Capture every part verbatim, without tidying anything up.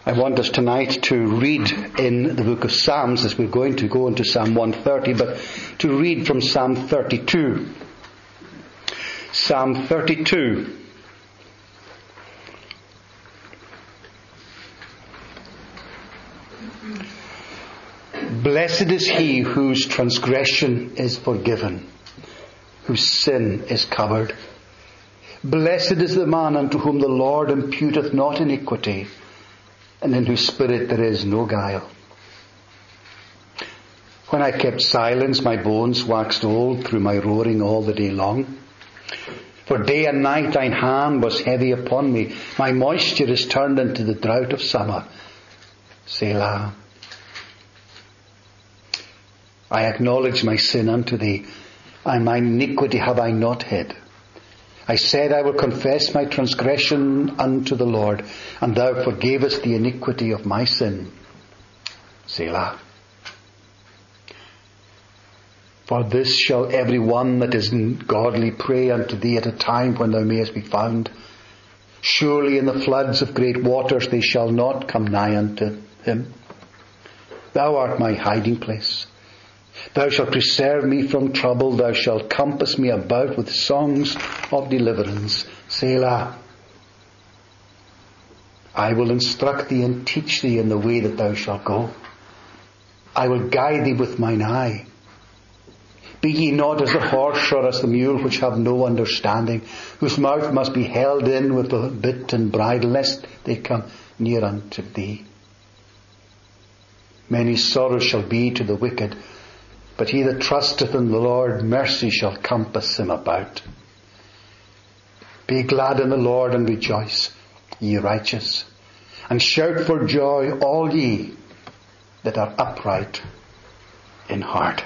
I want us tonight to read in the book of Psalms, as we're going to go into Psalm one thirty, but to read from Psalm thirty-two. Psalm thirty-two. Blessed is he whose transgression is forgiven, whose sin is covered. Blessed is the man unto whom the Lord imputeth not iniquity, and in whose spirit there is no guile. When I kept silence, my bones waxed old through my roaring all the day long. For day and night thine hand was heavy upon me. My moisture is turned into the drought of summer. Selah. I acknowledge my sin unto thee, and my iniquity have I not hid. I said, I will confess my transgression unto the Lord, and thou forgavest the iniquity of my sin. Selah. For this shall every one that is godly pray unto thee at a time when thou mayest be found. Surely in the floods of great waters they shall not come nigh unto him. Thou art my hiding place. Thou shalt preserve me from trouble. Thou shalt compass me about with songs of deliverance. Selah. I will instruct thee and teach thee in the way that thou shalt go. I will guide thee with mine eye. Be ye not as the horse or as the mule, which have no understanding, whose mouth must be held in with the bit and bridle, lest they come near unto thee. Many sorrows shall be to the wicked, but he that trusteth in the Lord, mercy shall compass him about. Be glad in the Lord and rejoice, ye righteous, and shout for joy, all ye that are upright in heart.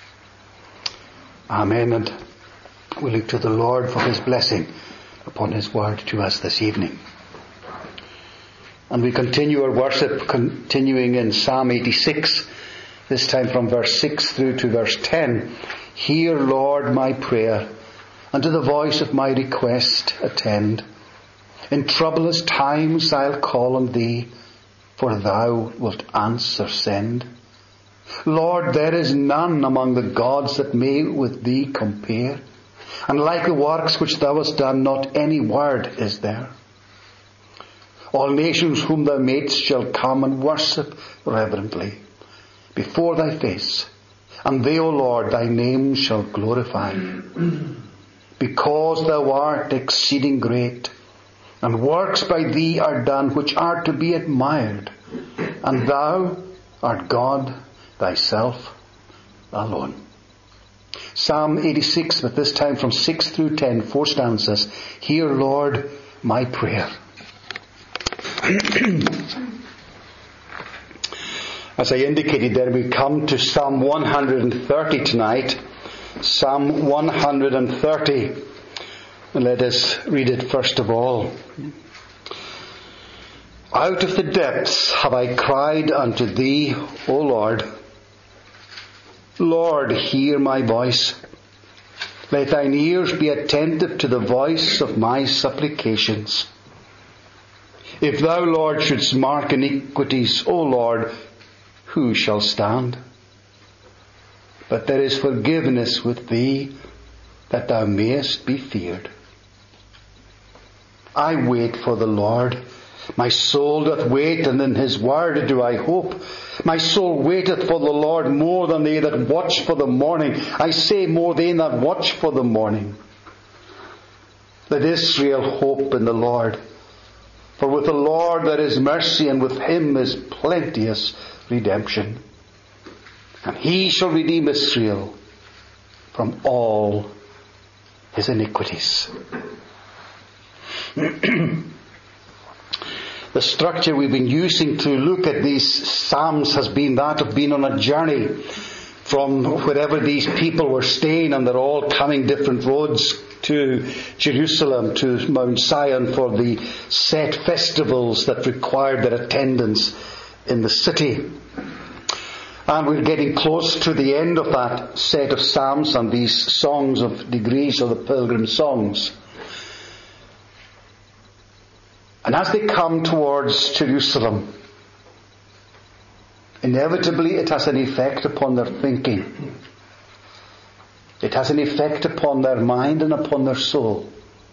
Amen. And we look to the Lord for his blessing upon his word to us this evening. And we continue our worship, continuing in Psalm eighty-six, this time from verse six through to verse ten. Hear, Lord, my prayer, and to the voice of my request attend. In troublous times I'll call on thee, for thou wilt answer send. Lord, there is none among the gods that may with thee compare, and like the works which thou hast done, not any word is there. All nations whom thou madest shall come and worship reverently before thy face, and they, O Lord, thy name shall glorify. Because thou art exceeding great, and works by thee are done which are to be admired, and thou art God thyself alone. Psalm eighty-six, but this time from six through ten, four stanzas. Hear, Lord, my prayer. As I indicated there, we come to Psalm one thirty tonight. Psalm one thirty. And let us read it first of all. Out of the depths have I cried unto thee, O Lord. Lord, hear my voice. Let thine ears be attentive to the voice of my supplications. If thou, Lord, shouldst mark iniquities, O Lord, who shall stand? But there is forgiveness with thee, that thou mayest be feared. I wait for the Lord. My soul doth wait, and in his word do I hope. My soul waiteth for the Lord more than they that watch for the morning. I say more they that watch for the morning. Let Israel hope in the Lord. For with the Lord there is mercy, and with him is plenteous redemption. And he shall redeem Israel from all his iniquities. The structure we've been using to look at these Psalms has been that of being on a journey from wherever these people were staying, and they're all coming different roads to Jerusalem, to Mount Zion for the set festivals that required their attendance in the city. And we're getting close to the end of that set of Psalms and these songs of degrees, or the pilgrim songs. And as they come towards Jerusalem, inevitably it has an effect upon their thinking. It has an effect upon their mind and upon their soul.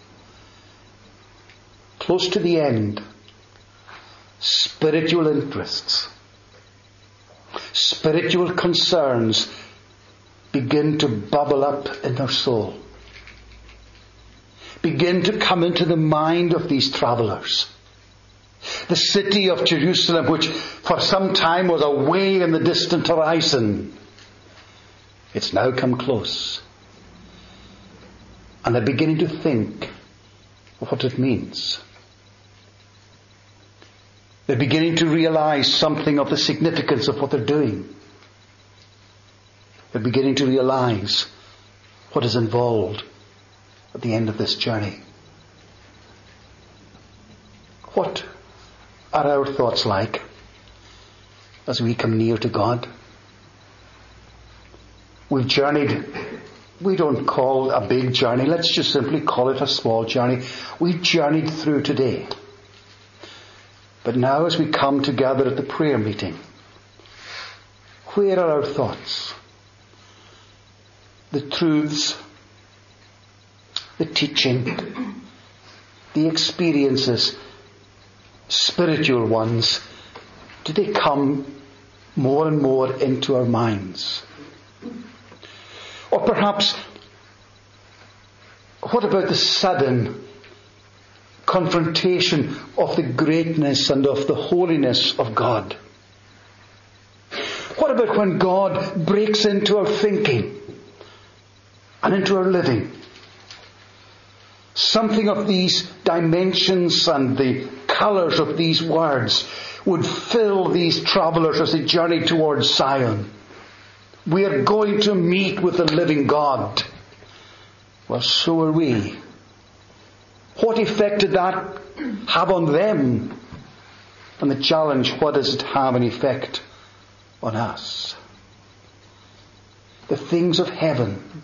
Close to the end, spiritual interests, spiritual concerns begin to bubble up in their soul. Begin to come into the mind of these travellers. The city of Jerusalem, which for some time was away in the distant horizon, it's now come close. And they're beginning to think of what it means. They're beginning to realize something of the significance of what they're doing. They're beginning to realize what is involved at the end of this journey. What are our thoughts like as we come near to God? We've journeyed, we don't call a big journey, let's just simply call it a small journey. We've journeyed through today. But now as we come together at the prayer meeting, where are our thoughts? The truths, the teaching, the experiences, spiritual ones, do they come more and more into our minds? Or perhaps, what about the sudden confrontation of the greatness and of the holiness of God? What about when God breaks into our thinking and into our living? Something of these dimensions and the colours of these words would fill these travellers as they journey towards Zion. We are going to meet with the living God. Well, so are we. What effect did that have on them? And the challenge, what does it have an effect on us? The things of heaven,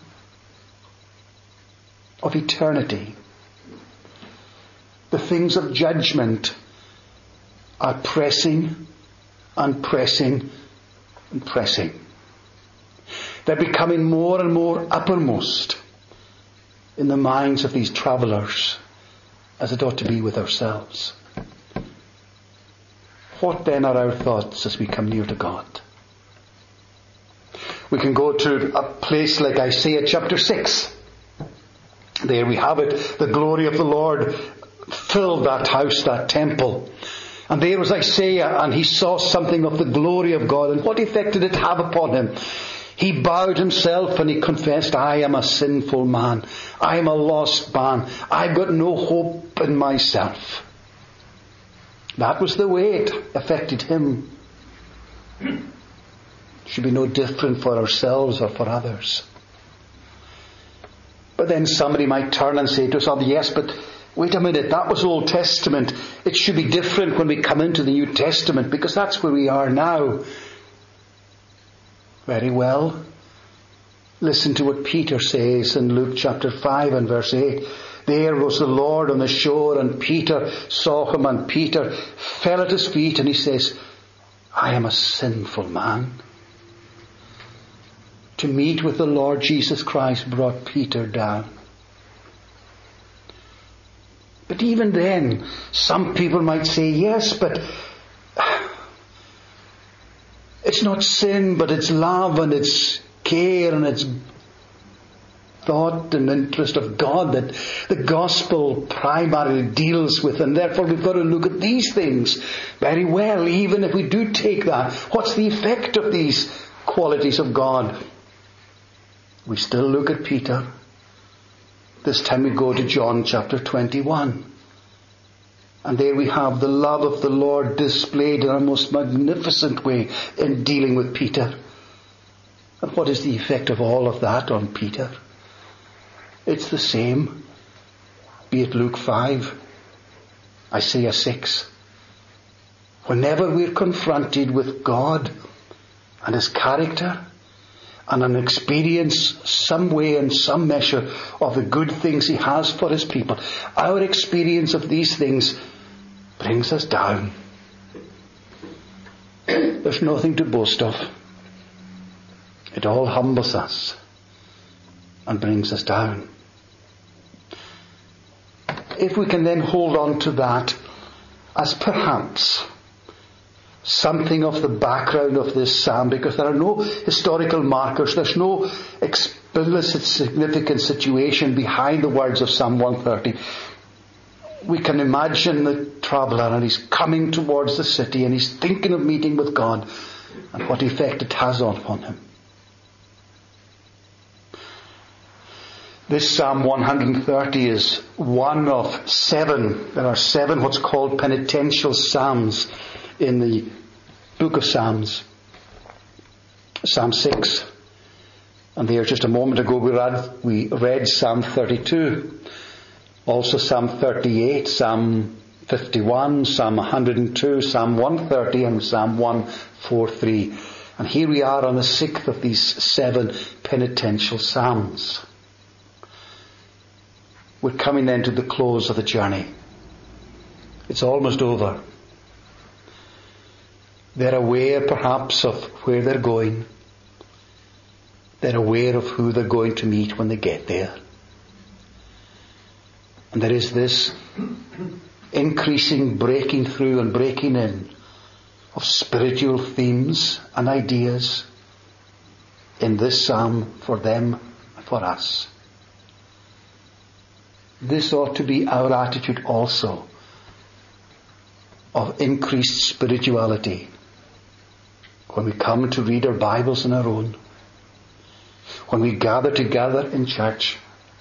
of eternity, the things of judgment are pressing and pressing and pressing. They're becoming more and more uppermost in the minds of these travellers, as it ought to be with ourselves. What then are our thoughts as we come near to God? We can go to a place like Isaiah chapter six. There we have it. The glory of the Lord filled that house, that temple. And there was Isaiah, and he saw something of the glory of God. And what effect did it have upon him? He bowed himself and he confessed, I am a sinful man. I am a lost man. I've got no hope in myself. That was the way it affected him. It should be no different for ourselves or for others. But then somebody might turn and say to us, oh yes, but wait a minute, that was Old Testament. It should be different when we come into the New Testament, because that's where we are now. Very well. Listen to what Peter says in Luke chapter five and verse eight. There was the Lord on the shore, and Peter saw him, and Peter fell at his feet, and he says, I am a sinful man. To meet with the Lord Jesus Christ brought Peter down. But even then, some people might say, yes, but it's not sin, but it's love and it's care and it's thought and interest of God that the gospel primarily deals with, and therefore we've got to look at these things very well. Even if we do take that, what's the effect of these qualities of God? We still look at Peter. This time we go to John chapter twenty-one. And there we have the love of the Lord displayed in a most magnificent way in dealing with Peter. And what is the effect of all of that on Peter? It's the same. Be it Luke five, Isaiah six. Whenever we're confronted with God and His character and an experience some way and some measure of the good things He has for His people, our experience of these things brings us down. There's nothing to boast of. It all humbles us and brings us down. If we can then hold on to that as perhaps something of the background of this psalm, because there are no historical markers, there's no explicit significant situation behind the words of Psalm one thirty. We can imagine the traveller, and he's coming towards the city, and he's thinking of meeting with God, and what effect it has upon him. This Psalm one thirty is one of seven. There are seven what's called penitential psalms in the book of Psalms. Psalm six. And there just a moment ago we read, we read Psalm thirty-two. Also Psalm thirty-eight, Psalm fifty-one, Psalm one hundred two, Psalm one thirty and Psalm one forty-three. And here we are on the sixth of these seven penitential psalms. We're coming then to the close of the journey. It's almost over. They're aware perhaps of where they're going. They're aware of who they're going to meet when they get there. And there is this increasing breaking through and breaking in of spiritual themes and ideas in this psalm for them and for us. This ought to be our attitude also, of increased spirituality when we come to read our Bibles on our own, when we gather together in church.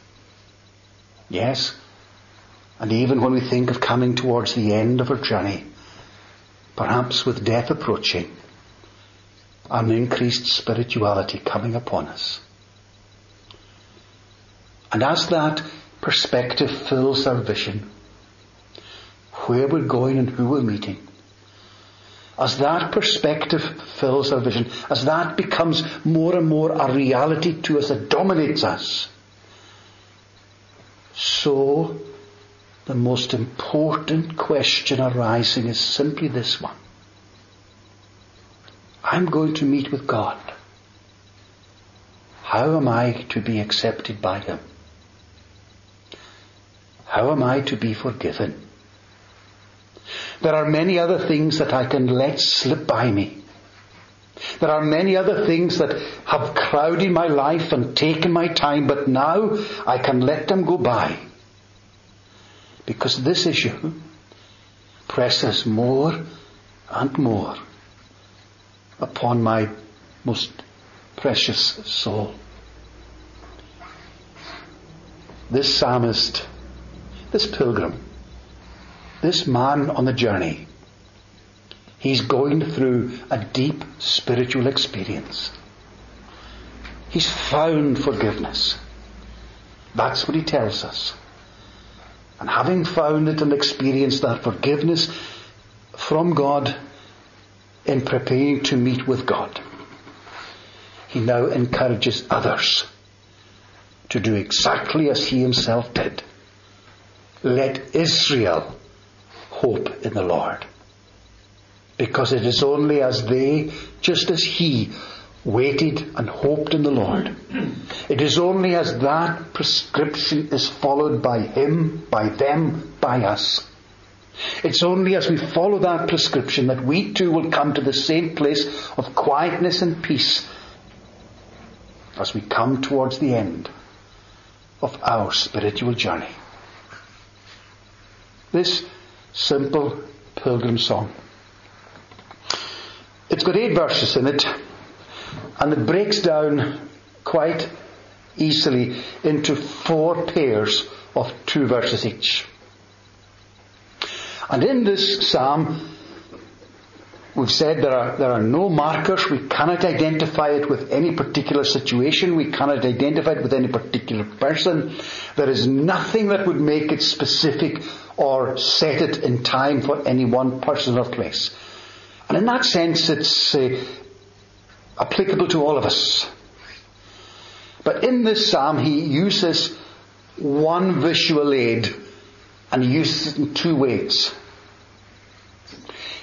Yes, and even when we think of coming towards the end of our journey, perhaps with death approaching, an increased spirituality coming upon us. And as that perspective fills our vision, where we're going and who we're meeting, as that perspective fills our vision, as that becomes more and more a reality to us that dominates us, so the most important question arising is simply this one. I'm going to meet with God. How am I to be accepted by Him? How am I to be forgiven? There are many other things that I can let slip by me. There are many other things that have crowded my life and taken my time, but now I can let them go by. Because this issue presses more and more upon my most precious soul. This psalmist, this pilgrim, this man on the journey, he's going through a deep spiritual experience. He's found forgiveness. That's what he tells us. And having found it and experienced that forgiveness from God in preparing to meet with God, he now encourages others to do exactly as he himself did. Let Israel hope in the Lord. Because it is only as they, just as he, waited and hoped in the Lord, it is only as that prescription is followed by him, by them, by us. It's only as we follow that prescription that we too will come to the same place of quietness and peace as we come towards the end of our spiritual journey. This simple pilgrim song, it's got eight verses in it, and it breaks down quite easily into four pairs of two verses each. And in this psalm, we've said there are, there are no markers. We cannot identify it with any particular situation. We cannot identify it with any particular person. There is nothing that would make it specific or set it in time for any one person or place. And in that sense, it's uh, applicable to all of us. But in this psalm, he uses one visual aid, and he uses it in two ways.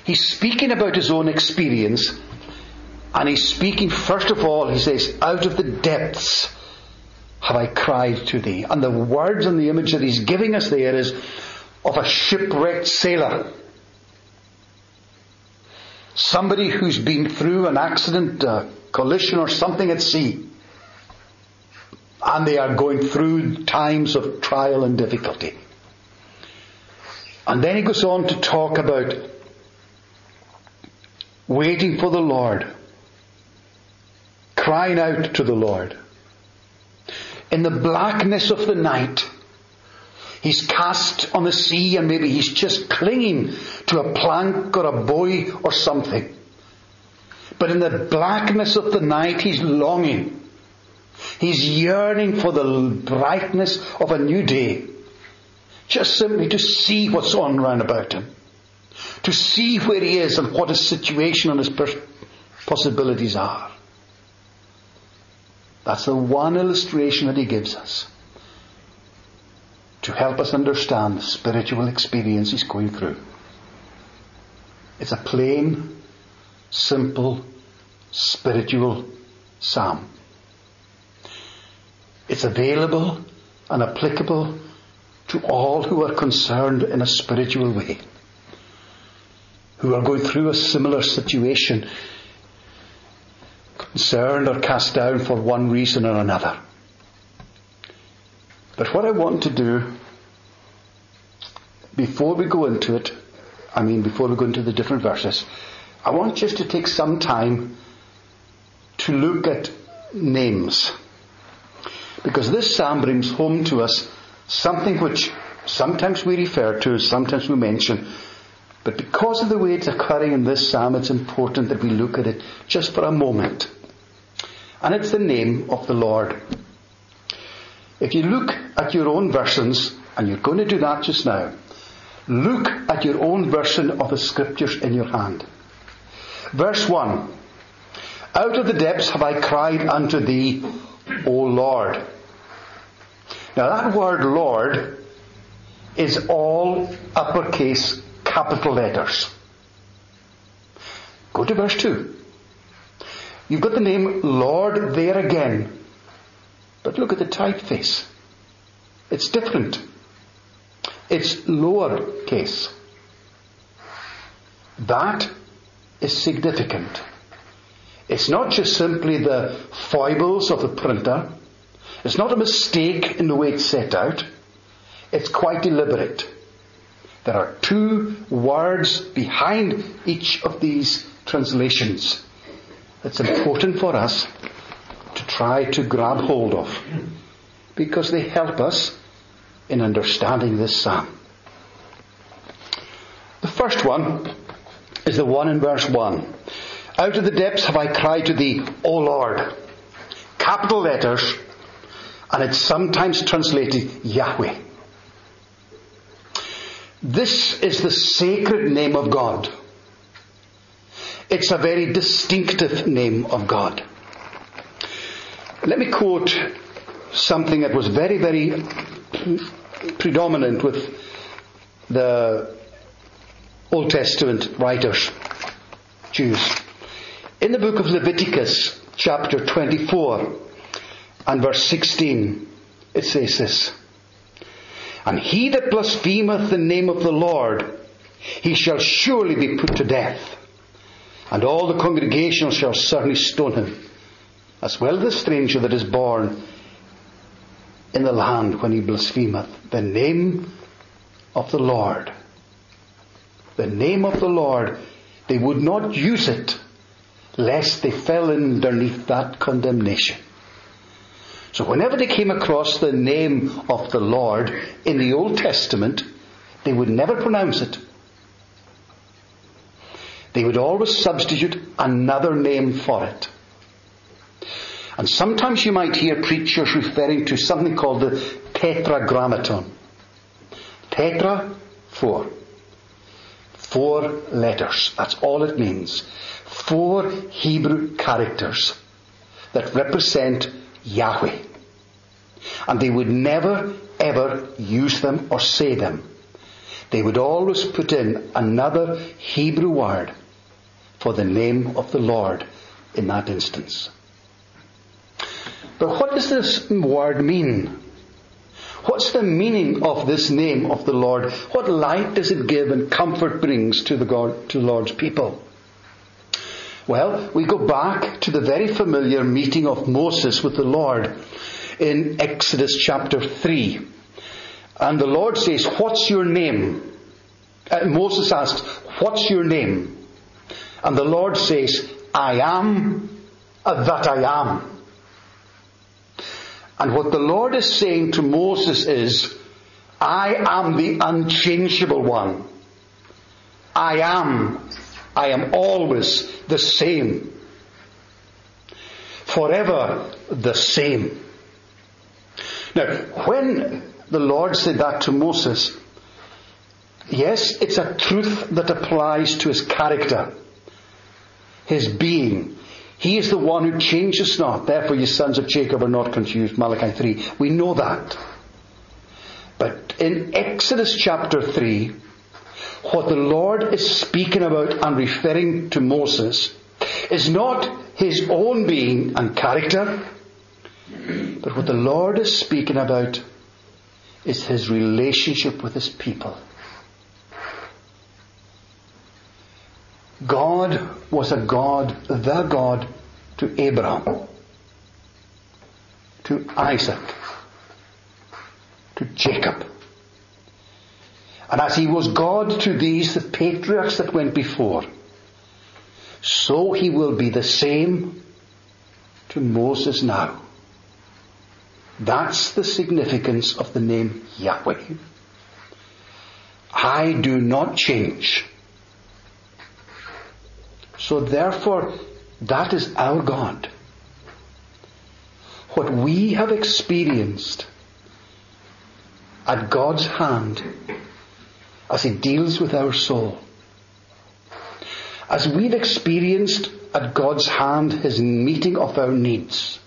He's speaking about his own experience, and he's speaking, first of all, he says, out of the depths have I cried to thee. And the words and the image that he's giving us there is of a shipwrecked sailor. Somebody who's been through an accident, a collision or something at sea. And they are going through times of trial and difficulty. And then he goes on to talk about waiting for the Lord, crying out to the Lord. In the blackness of the night, he's cast on the sea, and maybe he's just clinging to a plank or a buoy or something. But in the blackness of the night, he's longing. He's yearning for the brightness of a new day. Just simply to see what's on round about him. To see where he is and what his situation and his possibilities are. That's the one illustration that he gives us to help us understand the spiritual experience he's going through. It's a plain, simple, spiritual psalm. It's available and applicable to all who are concerned in a spiritual way, who are going through a similar situation, concerned or cast down for one reason or another. But what I want to do, before we go into it, I mean before we go into the different verses, I want just to take some time to look at names. Because this psalm brings home to us something which sometimes we refer to, sometimes we mention, but because of the way it's occurring in this psalm, it's important that we look at it just for a moment. And it's the name of the Lord. If you look at your own versions, and you're going to do that just now, look at your own version of the scriptures in your hand. Verse one. Out of the depths have I cried unto thee, O Lord. Now that word Lord is all uppercase capital letters. Go to verse two. You've got the name Lord there again. But look at the typeface. It's different. It's lower case. That is significant. It's not just simply the foibles of the printer. It's not a mistake in the way it's set out. It's quite deliberate. There are two words behind each of these translations. It's important for us to try to grab hold of, because they help us in understanding this psalm. The first one is the one in verse one. Out of the depths have I cried to thee, O Lord. Capital letters, and it's sometimes translated Yahweh. This is the sacred name of God. It's a very distinctive name of God. Let me quote something that was very, very predominant with the Old Testament writers, Jews. In the book of Leviticus, chapter twenty-four, and verse sixteen, it says this: And he that blasphemeth the name of the Lord, he shall surely be put to death, and all the congregation shall certainly stone him, as well as the stranger that is born in the land when he blasphemeth the name of the Lord. The name of the Lord, they would not use it lest they fell underneath that condemnation. So whenever they came across the name of the Lord in the Old Testament, they would never pronounce it. They would always substitute another name for it. And sometimes you might hear preachers referring to something called the Tetragrammaton. Tetra, four. Four letters. That's all it means. Four Hebrew characters that represent Yahweh. And they would never, ever use them or say them. they would always put in another Hebrew word for the name of the Lord in that instance. But what does this word mean? What's the meaning of this name of the Lord? What light does it give and comfort brings to the God, to the Lord's people? Well, we go back to the very familiar meeting of Moses with the Lord in Exodus chapter three. And the Lord says, "What's your name?" Uh, Moses asks, "What's your name?" And the Lord says, "I am that I am." And what the Lord is saying to Moses is, I am the unchangeable one. I am. I am always the same. Forever the same. Now, when the Lord said that to Moses, yes, it's a truth that applies to his character, his being. He is the one who changes not. Therefore, you sons of Jacob are not confused. Malachi three. We know that. But in Exodus chapter three, what the Lord is speaking about and referring to Moses is not his own being and character, but what the Lord is speaking about is his relationship with his people. God was a God, the God, to Abraham, to Isaac, to Jacob. And as he was God to these, the patriarchs that went before, so he will be the same to Moses now. That's the significance of the name Yahweh. I do not change. So therefore, that is our God. What we have experienced at God's hand as He deals with our soul, as we've experienced at God's hand His meeting of our needs,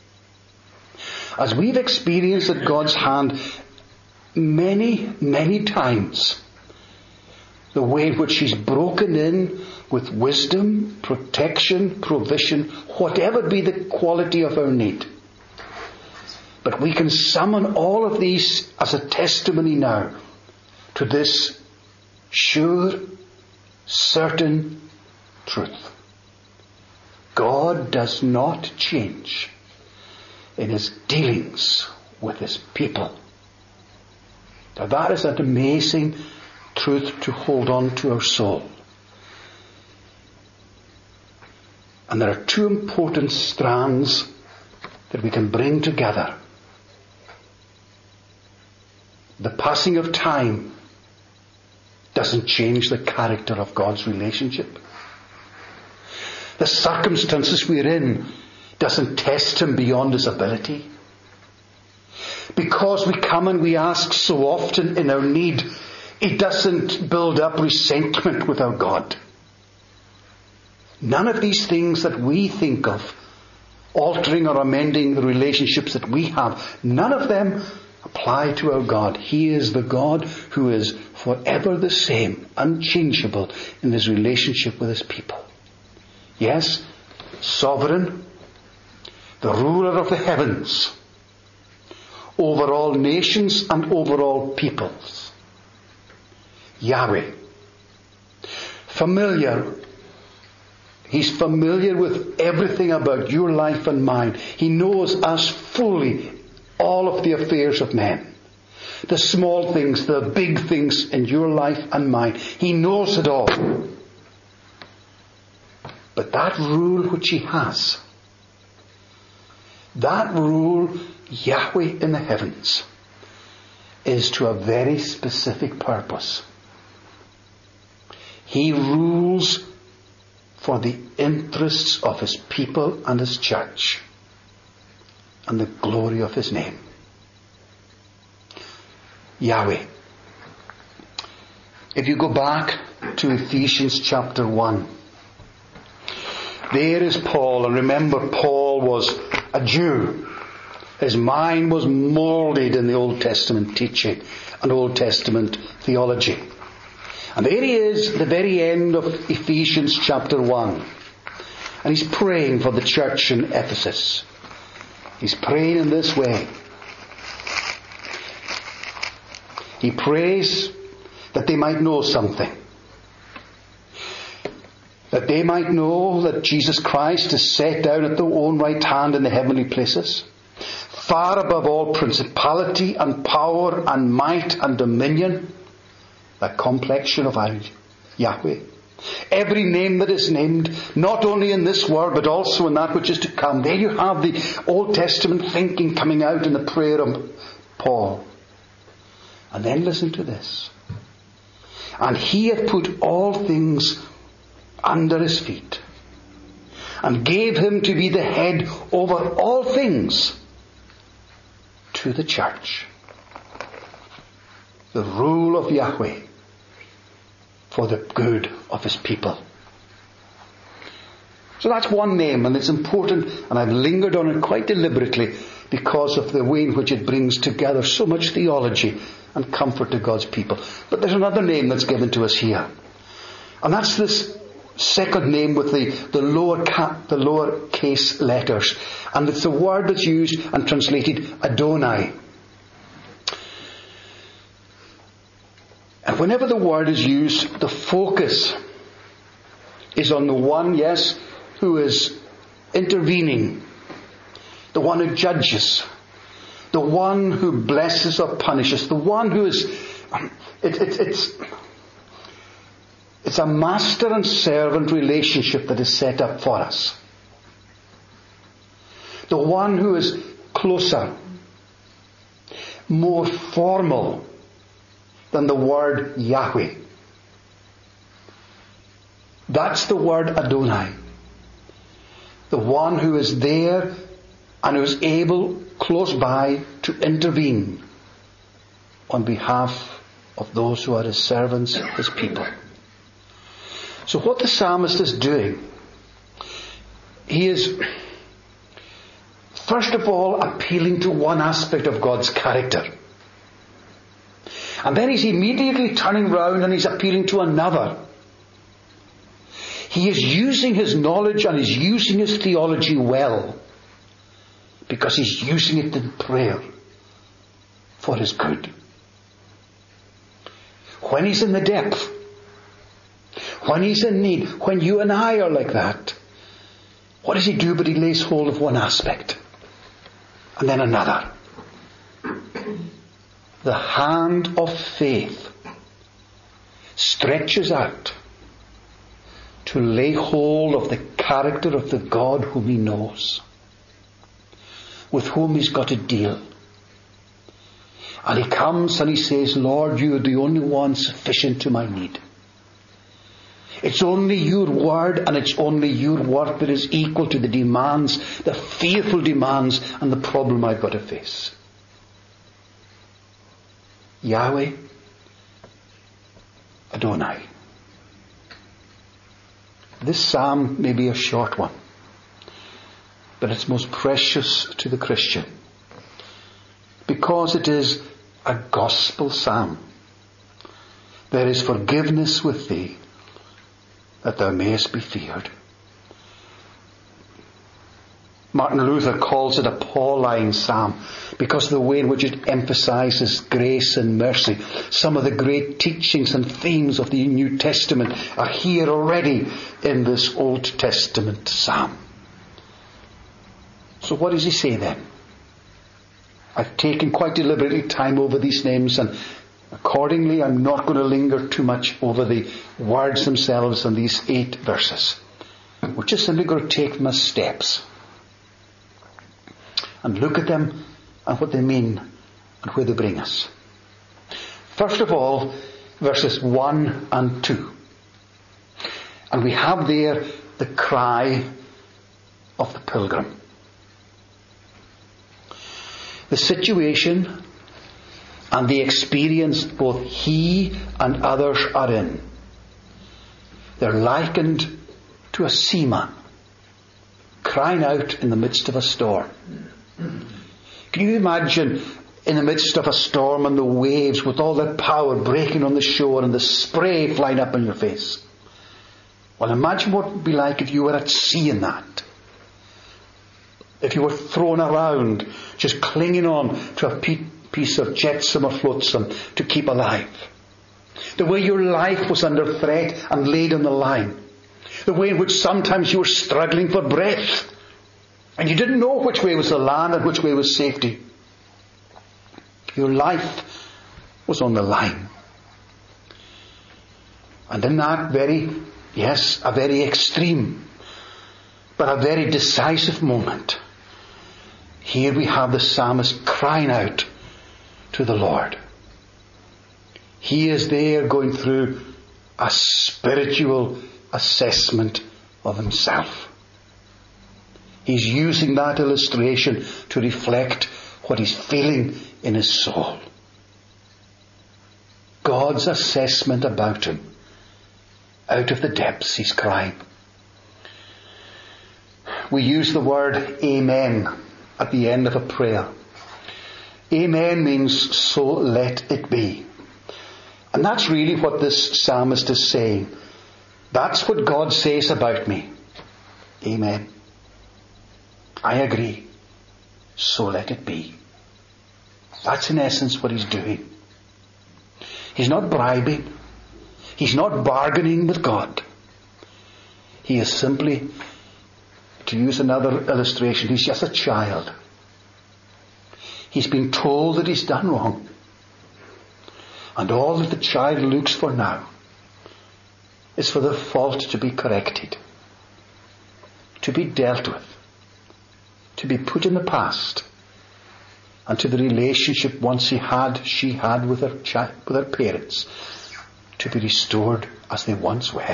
as we've experienced at God's hand many, many times the way in which He's broken in with wisdom, protection, provision, whatever be the quality of our need. But we can summon all of these as a testimony now to this sure, certain truth. God does not change in His dealings with His people. Now that is an amazing truth to hold on to our soul. And there are two important strands that we can bring together. The passing of time doesn't change the character of God's relationship. The circumstances we're in doesn't test Him beyond His ability. Because we come and we ask so often in our need, it doesn't build up resentment with our God. None of these things that we think of altering or amending the relationships that we have, none of them apply to our God. He is the God who is forever the same, unchangeable in His relationship with His people. Yes, sovereign, the ruler of the heavens, over all nations and over all peoples. Yahweh. Familiar. He's familiar with everything about your life and mine. He knows us fully, all of the affairs of men. The small things, the big things in your life and mine. He knows it all. But that rule which He has, that rule, Yahweh in the heavens, is to a very specific purpose. He rules for the interests of His people and His church and the glory of His name. Yahweh. If you go back to Ephesians chapter one, there is Paul, and remember Paul was a Jew His mind was moulded in the Old Testament teaching and Old Testament theology. And there he is at the very end of Ephesians chapter one. And he's praying for the church in Ephesus. He's praying in this way. He prays that they might know something. That they might know that Jesus Christ is set down at their own right hand in the heavenly places, far above all principality and power and might and dominion, that complexion of Yahweh. Every name that is named, not only in this world, but also in that which is to come. There you have the Old Testament thinking coming out in the prayer of Paul. And then listen to this. And he hath put all things under his feet, and gave him to be the head over all things to the church. The rule of Yahweh for the good of his people. So that's one name, and it's important, and I've lingered on it quite deliberately because of the way in which it brings together so much theology and comfort to God's people. But there's another name that's given to us here, and that's this second name with the, the lower cap, the lower case letters. And it's a word that's used and translated Adonai. And whenever the word is used, the focus is on the one, yes, who is intervening, the one who judges, the one who blesses or punishes, the one who is, it, it, it's, It's a master and servant relationship that is set up for us. The one who is closer, more formal than the word Yahweh. That's the word Adonai. The one who is there and who is able close by to intervene on behalf of those who are his servants, his people. So what the psalmist is doing, he is first of all appealing to one aspect of God's character. And then he's immediately turning round and he's appealing to another. He is using his knowledge and he's using his theology well, because he's using it in prayer for his good. When he's in the depth, when he's in need, when you and I are like that, what does he do but he lays hold of one aspect and then another. The hand of faith stretches out to lay hold of the character of the God whom he knows, with whom he's got to deal. And he comes and he says, Lord, you are the only one sufficient to my need. It's only your word and it's only your work that is equal to the demands, the fearful demands and the problem I've got to face. Yahweh, Adonai. This psalm may be a short one, but it's most precious to the Christian, because it is a gospel psalm. There is forgiveness with thee, that thou mayest be feared. Martin Luther calls it a Pauline psalm because of the way in which it emphasizes grace and mercy. Some of the great teachings and themes of the New Testament are here already in this Old Testament psalm. So what does he say then? I've taken quite deliberately time over these names, and accordingly I'm not going to linger too much over the words themselves in these eight verses. We're just simply going to take them as steps and look at them and what they mean and where they bring us. First of all, verses one and two. And we have there the cry of the pilgrim. The situation and the experience both he and others are in. They're likened to a seaman crying out in the midst of a storm. Can you imagine in the midst of a storm and the waves with all that power breaking on the shore and the spray flying up in your face? Well, imagine what it would be like if you were at sea in that. If you were thrown around, just clinging on to a piece of jetsam or flotsam to keep alive. The way your life was under threat and laid on the line. The way in which sometimes you were struggling for breath. And you didn't know which way was the land and which way was safety. Your life was on the line. And in that very, yes, a very extreme, but a very decisive moment, here we have the psalmist crying out to the Lord. He is there going through a spiritual assessment of himself. He's using that illustration to reflect what he's feeling in his soul. God's assessment about him. Out of the depths he's crying. We use the word amen at the end of a prayer. Amen means so let it be. And that's really what this psalmist is saying. That's what God says about me. Amen. I agree. So let it be. That's in essence what he's doing. He's not bribing. He's not bargaining with God. He is simply, to use another illustration, he's just a child. He's been told that he's done wrong. And all that the child looks for now is for the fault to be corrected, to be dealt with, to be put in the past, and to the relationship once he had, she had with her child, with her parents, to be restored as they once were.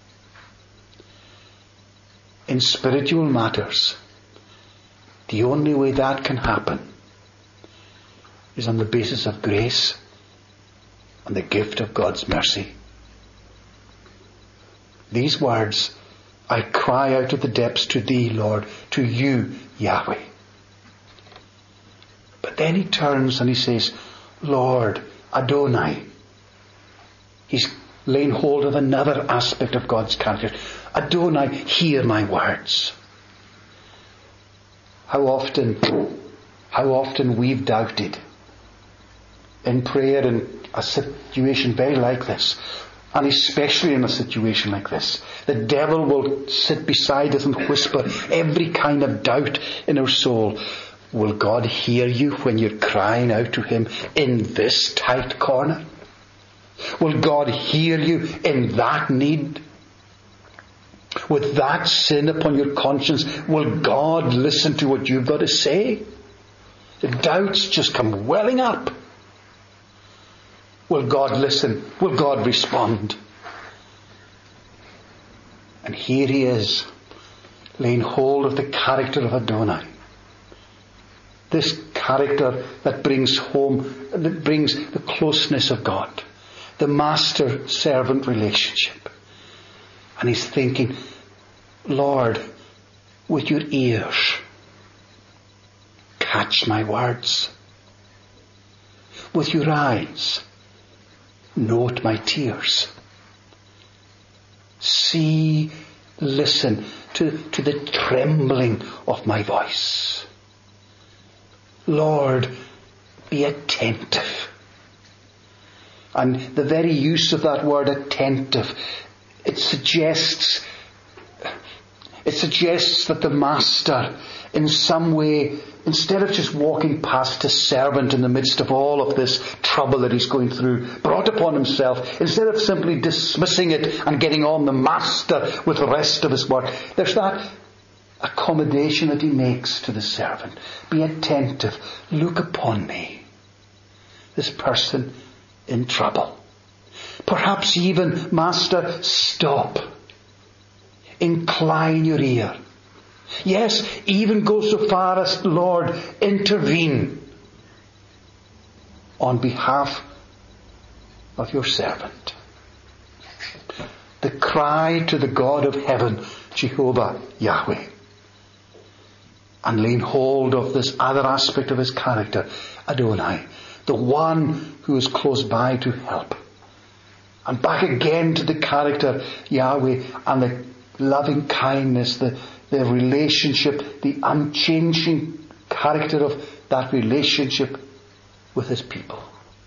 In spiritual matters, the only way that can happen is on the basis of grace and the gift of God's mercy. These words, I cry out of the depths to thee, Lord, to you, Yahweh. But then he turns and he says, Lord, Adonai. He's laying hold of another aspect of God's character. Adonai, hear my words. How often, how often we've doubted in prayer in a situation very like this, and especially in a situation like this. The devil will sit beside us and whisper every kind of doubt in our soul. Will God hear you when you're crying out to him in this tight corner? Will God hear you in that need? With that sin upon your conscience, will God listen to what you've got to say? The doubts just come welling up. Will God listen? Will God respond? And here he is, laying hold of the character of Adonai. This character that brings home, that brings the closeness of God. The master-servant relationship. And he's thinking, Lord, with your ears, catch my words. With your eyes, note my tears. See, listen to, to the trembling of my voice. Lord, be attentive. And the very use of that word attentive, it suggests, it suggests that the master, in some way, instead of just walking past his servant in the midst of all of this trouble that he's going through, brought upon himself, instead of simply dismissing it and getting on, the master with the rest of his work, there's that accommodation that he makes to the servant. Be attentive. Look upon me. This person in trouble. Perhaps even, Master, stop. Incline your ear. Yes, even go so far as, Lord, intervene on behalf of your servant. The cry to the God of heaven, Jehovah, Yahweh. and laying hold of this other aspect of his character, Adonai, the one who is close by to help. And back again to the character Yahweh and the loving kindness, the, the relationship, the unchanging character of that relationship with his people.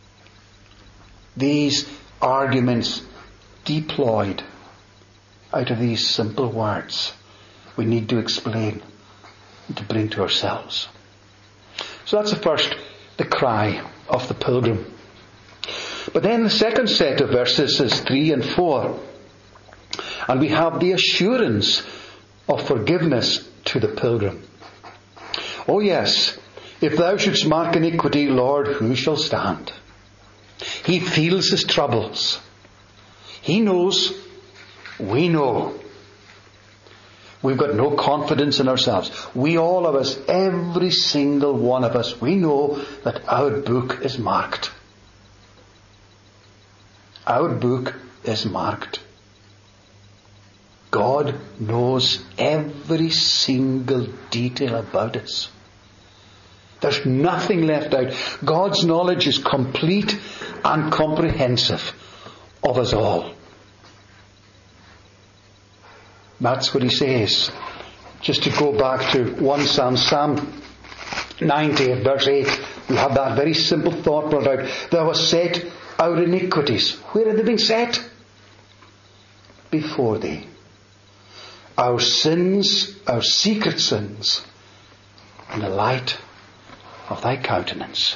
These arguments deployed out of these simple words we need to explain and to bring to ourselves. So that's the first, the cry of the pilgrim. But then the second set of verses is three and four. And we have the assurance of forgiveness to the pilgrim. Oh yes, if thou shouldst mark iniquity, Lord, who shall stand? He feels his troubles. He knows, we know. We've got no confidence in ourselves. We all of us, every single one of us, we know that our book is marked. Our book is marked. God knows every single detail about us. There's nothing left out. God's knowledge is complete and comprehensive of us all. That's what he says. Just to go back to one Psalm, Psalm ninety, verse eight, we have that very simple thought brought out. Thou hast set our iniquities. Where have they been set? Before thee. Our sins, our secret sins, in the light of thy countenance.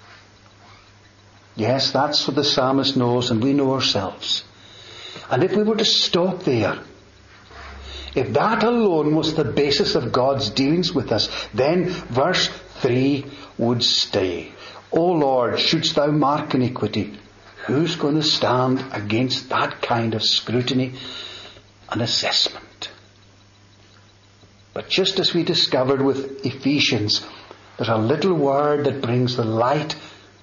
Yes, that's what the psalmist knows, and we know ourselves. And if we were to stop there, if that alone was the basis of God's dealings with us, then verse three would stay. O Lord, shouldst thou mark iniquity, who's going to stand against that kind of scrutiny and assessment? But just as we discovered with Ephesians, there's a little word that brings the light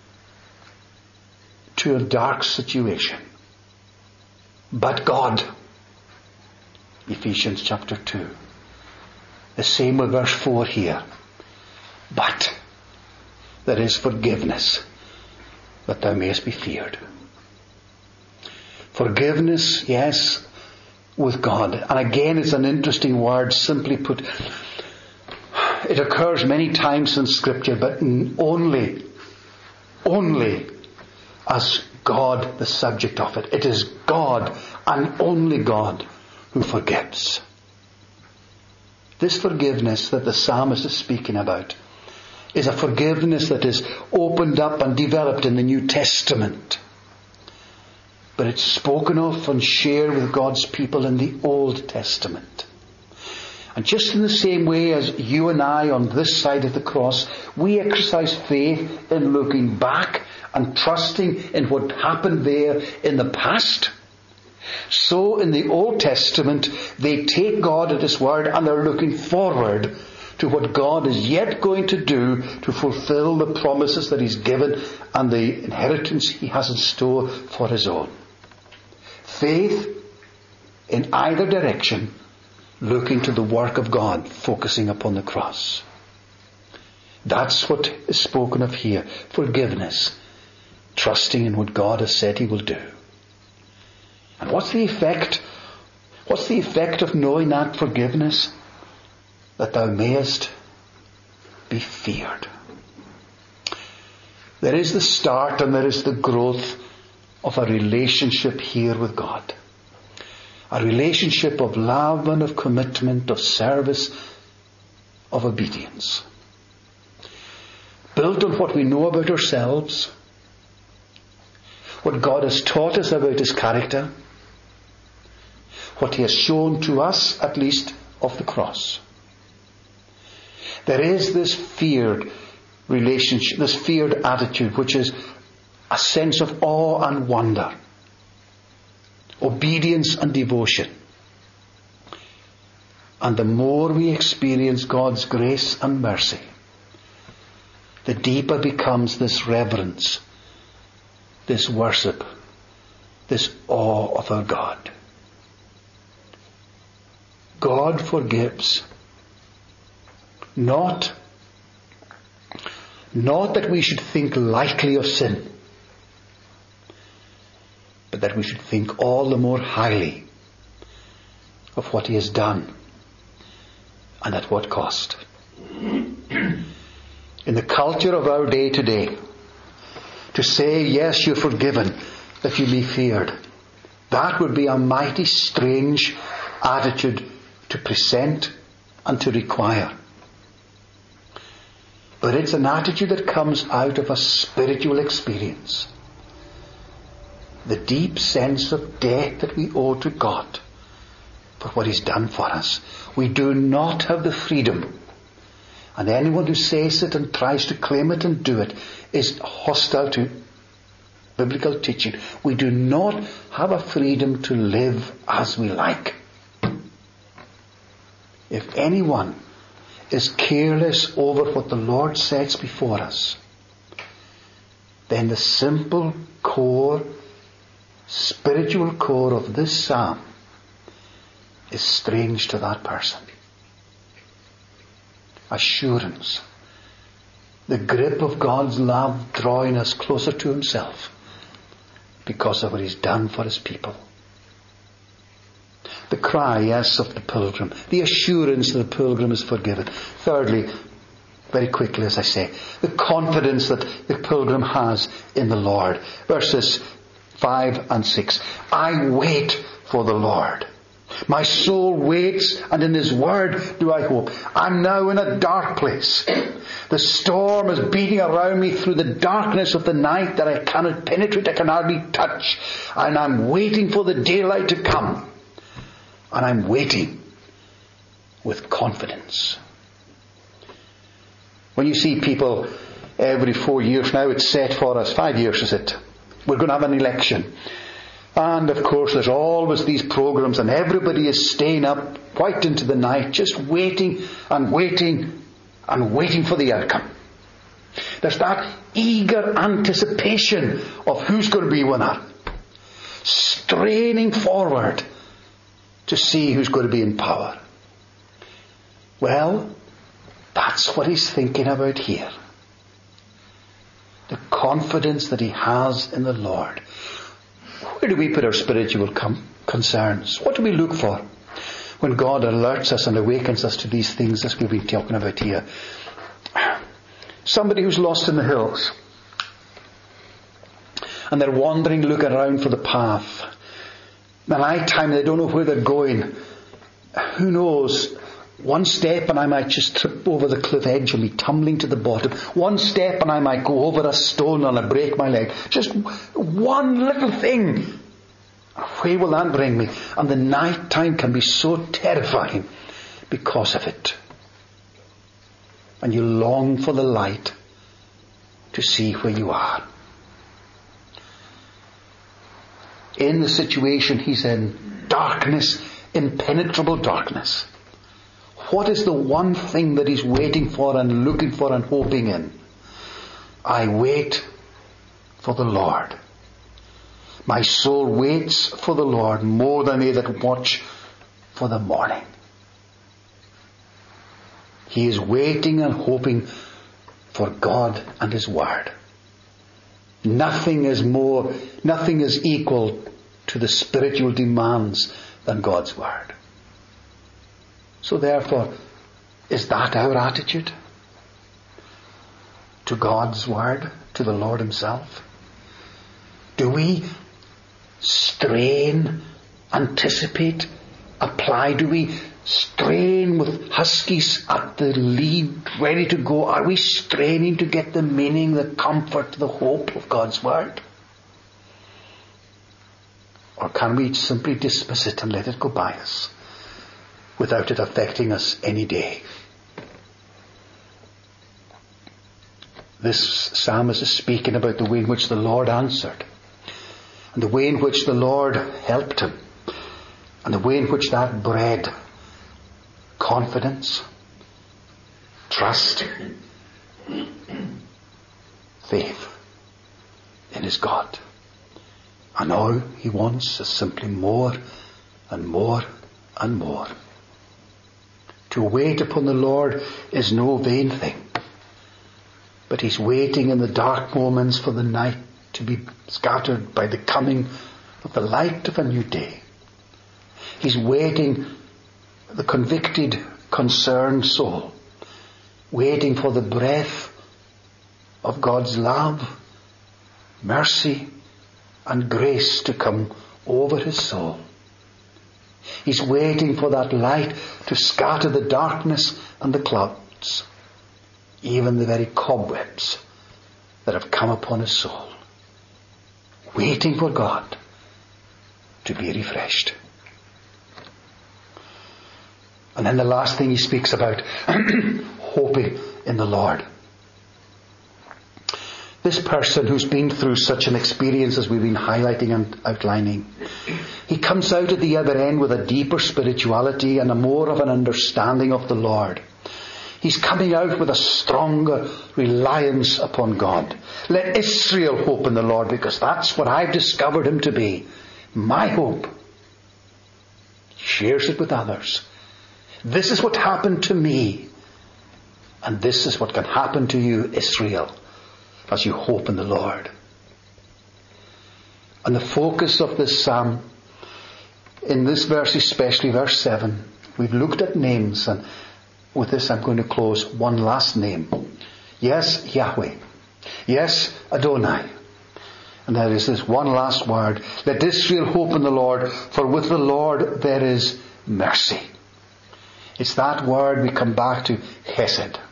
to a dark situation. But God. Ephesians chapter two. The same with verse four here. But there is forgiveness, that thou mayest be feared. Forgiveness, yes, with God. And again, it's an interesting word, simply put. It occurs many times in Scripture, but only, only as God the subject of it. It is God and only God who forgives. This forgiveness that the psalmist is speaking about is a forgiveness that is opened up and developed in the New Testament. But it's spoken of and shared with God's people in the Old Testament. And just in the same way as you and I on this side of the cross, we exercise faith in looking back and trusting in what happened there in the past. So in the Old Testament, they take God at His word and they're looking forward to what God is yet going to do to fulfill the promises that He's given and the inheritance He has in store for His own. Faith in either direction, looking to the work of God, focusing upon the cross. That's what is spoken of here. Forgiveness. Trusting in what God has said He will do. And what's the effect? What's the effect of knowing that forgiveness? That thou mayest be feared. There is the start and there is the growth of a relationship here with God. A relationship of love and of commitment, of service, of obedience. Built on what we know about ourselves, what God has taught us about His character, what He has shown to us, at least, of the cross. There is this feared relationship, this feared attitude, which is a sense of awe and wonder, obedience and devotion. And the more we experience God's grace and mercy, the deeper becomes this reverence, this worship, this awe of our God. God forgives, Not, not that we should think lightly of sin, but that we should think all the more highly of what he has done, and at what cost. In the culture of our day today, to say, yes, you're forgiven, that you be feared, that would be a mighty strange attitude to present and to require. But it's an attitude that comes out of a spiritual experience. The deep sense of debt that we owe to God for what he's done for us. We do not have the freedom. And anyone who says it and tries to claim it and do it is hostile to biblical teaching. We do not have a freedom to live as we like. If anyone is careless over what the Lord sets before us, then the simple core, spiritual core of this psalm is strange to that person. Assurance. The grip of God's love drawing us closer to himself because of what he's done for his people. The cry, yes, of the pilgrim. The assurance that the pilgrim is forgiven. Thirdly, very quickly as I say, the confidence that the pilgrim has in the Lord. Verses five and six. I wait for the Lord. My soul waits, and in his word do I hope. I'm now in a dark place. The storm is beating around me through the darkness of the night that I cannot penetrate, I can hardly touch. And I'm waiting for the daylight to come. And I'm waiting with confidence. When you see people every four years now, it's set for us, five years is it, we're going to have an election. And of course there's always these programs and everybody is staying up quite into the night just waiting and waiting and waiting for the outcome. There's that eager anticipation of who's going to be winner. Straining forward to see who's going to be in power. Well, that's what he's thinking about here. The confidence that he has in the Lord. Where do we put our spiritual com- concerns? What do we look for when God alerts us and awakens us to these things as we've been talking about here? Somebody who's lost in the hills and they're wandering, looking around for the path. In the night time they don't know where they're going. Who knows? One step and I might just trip over the cliff edge and be tumbling to the bottom. One step and I might go over a stone and I break my leg. Just one little thing. Where will that bring me? And the night time can be so terrifying because of it. And you long for the light to see where you are. In the situation he's in, darkness, impenetrable darkness. What is the one thing that he's waiting for and looking for and hoping in? I wait for the Lord. My soul waits for the Lord more than they that watch for the morning. He is waiting and hoping for God and his word. Nothing is more, nothing is equal to the spiritual demands than God's word. So therefore, is that our attitude to God's word, to the Lord himself? Do we strain, anticipate, apply? Do we strain with huskies at the lead, ready to go? Are we straining to get the meaning, the comfort, the hope of God's word? Or can we simply dismiss it and let it go by us without it affecting us any day? This psalmist is speaking about the way in which the Lord answered, and the way in which the Lord helped him, and the way in which that bred confidence, trust, faith in his God. And all he wants is simply more and more and more. To wait upon the Lord is no vain thing. But he's waiting in the dark moments for the night to be scattered by the coming of the light of a new day. He's waiting, the convicted, concerned soul, waiting for the breath of God's love, mercy, and grace to come over his soul. He's waiting for that light to scatter the darkness and the clouds, even the very cobwebs that have come upon his soul. Waiting for God to be refreshed. And then the last thing he speaks about, hoping in the Lord. This person who's been through such an experience as we've been highlighting and outlining, he comes out at the other end with a deeper spirituality and a more of an understanding of the Lord. He's coming out with a stronger reliance upon God. Let Israel hope in the Lord, because that's what I've discovered him to be. My hope. He shares it with others. This is what happened to me. And this is what can happen to you, Israel, as you hope in the Lord. And the focus of this psalm, in this verse especially, verse seven, we've looked at names, and with this I'm going to close. One last name. Yes, Yahweh. Yes, Adonai. And there is this one last word. Let Israel hope in the Lord, for with the Lord there is mercy. It's that word we come back to, Chesed.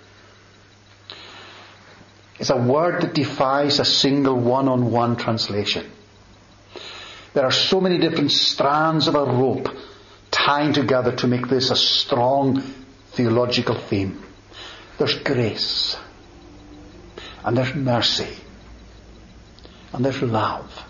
It's a word that defies a single one-on-one translation. There are so many different strands of a rope tying together to make this a strong theological theme. There's grace, and there's mercy, and there's love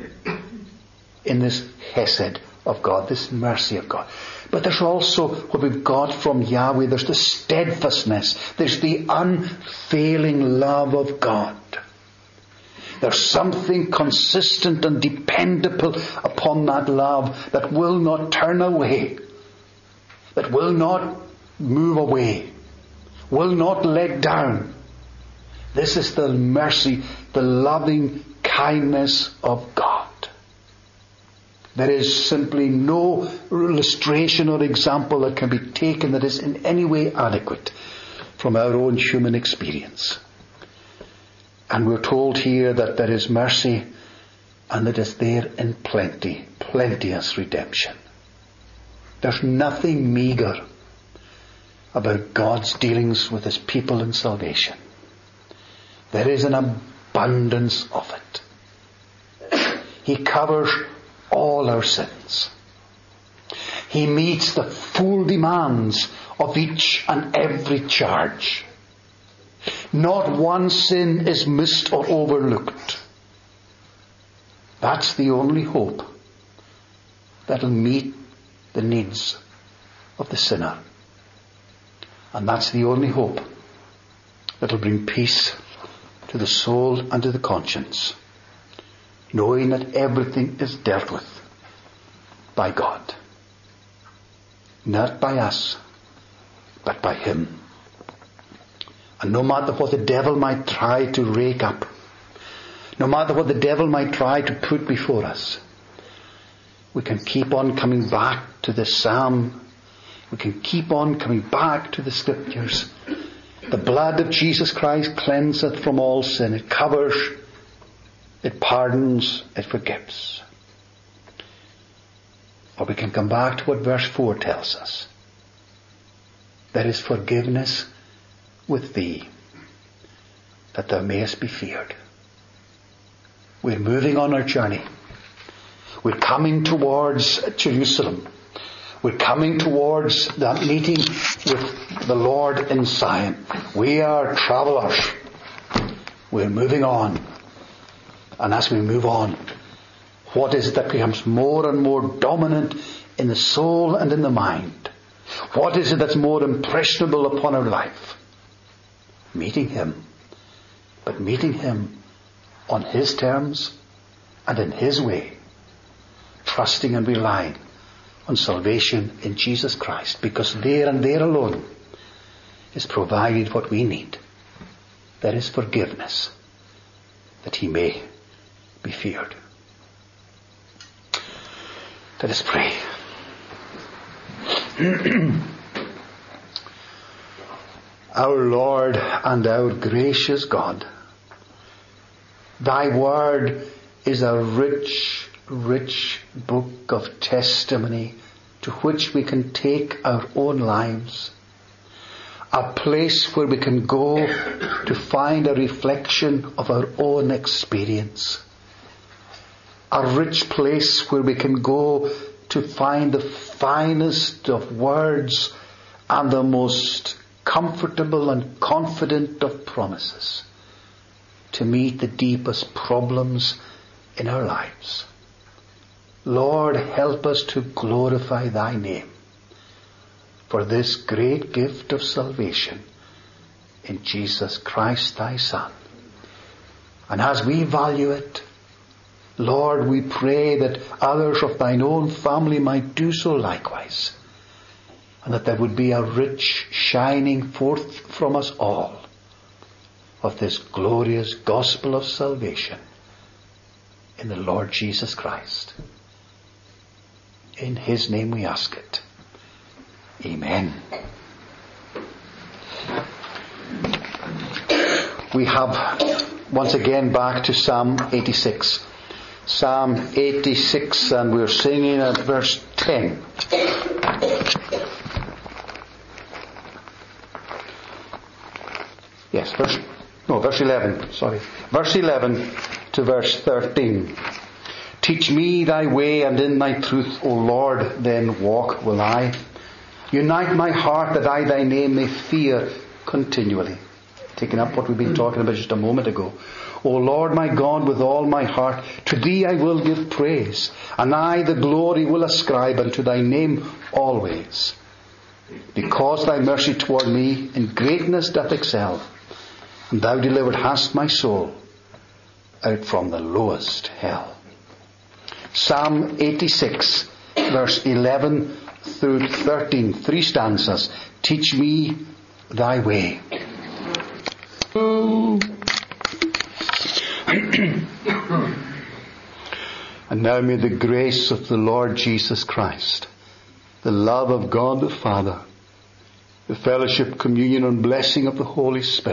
in this Chesed of God, this mercy of God. But there's also what we've got from Yahweh. There's the steadfastness. There's the unfailing love of God. There's something consistent and dependable upon that love that will not turn away, that will not move away, will not let down. This is the mercy, the loving kindness of God. There is simply no illustration or example that can be taken that is in any way adequate from our own human experience. And we're told here that there is mercy, and it is there in plenty, plenteous redemption. There's nothing meagre about God's dealings with his people in salvation. There is an abundance of it. He covers all our sins. He meets the full demands of each and every charge. Not one sin is missed or overlooked. That's the only hope that'll meet the needs of the sinner. And that's the only hope that'll bring peace to the soul and to the conscience, knowing that everything is dealt with by God. Not by us, but by him. And no matter what the devil might try to rake up, no matter what the devil might try to put before us, we can keep on coming back to the psalm. We can keep on coming back to the scriptures. The blood of Jesus Christ cleanseth from all sin. It covers, it pardons, it forgives. Or we can come back to what verse four tells us. There is forgiveness with thee, that thou mayest be feared. We're moving on our journey. We're coming towards Jerusalem. We're coming towards that meeting with the Lord in Zion. We are travelers. We're moving on. And as we move on, what is it that becomes more and more dominant in the soul and in the mind? What is it that's more impressionable upon our life? Meeting him. But meeting him on his terms and in his way. Trusting and relying on salvation in Jesus Christ, because there and there alone is provided what we need. That is forgiveness, that he may be feared. Let us pray. Our Lord and our gracious God, thy word is a rich, rich book of testimony to which we can take our own lives. A place where we can go to find a reflection of our own experience. A rich place where we can go to find the finest of words and the most comfortable and confident of promises to meet the deepest problems in our lives. Lord, help us to glorify thy name for this great gift of salvation in Jesus Christ thy Son. And as we value it, Lord, we pray that others of thine own family might do so likewise, and that there would be a rich shining forth from us all of this glorious gospel of salvation in the Lord Jesus Christ. In his name we ask it. Amen. We have once again back to Psalm eighty-six. Psalm eighty-six, and we're singing at verse ten. Yes, verse, no, verse eleven, sorry. Verse eleven to verse thirteen. Teach me thy way, and in thy truth, O Lord, then walk will I. Unite my heart that I thy name may fear continually. Taking up what we've been talking about just a moment ago. O Lord my God, with all my heart, to thee I will give praise, and I the glory will ascribe unto thy name always. Because thy mercy toward me in greatness doth excel, and thou delivered hast my soul out from the lowest hell. Psalm eighty-six, verse eleven through thirteen, three stanzas. Teach me thy way. And now may the grace of the Lord Jesus Christ, the love of God the Father, the fellowship, communion and blessing of the Holy Spirit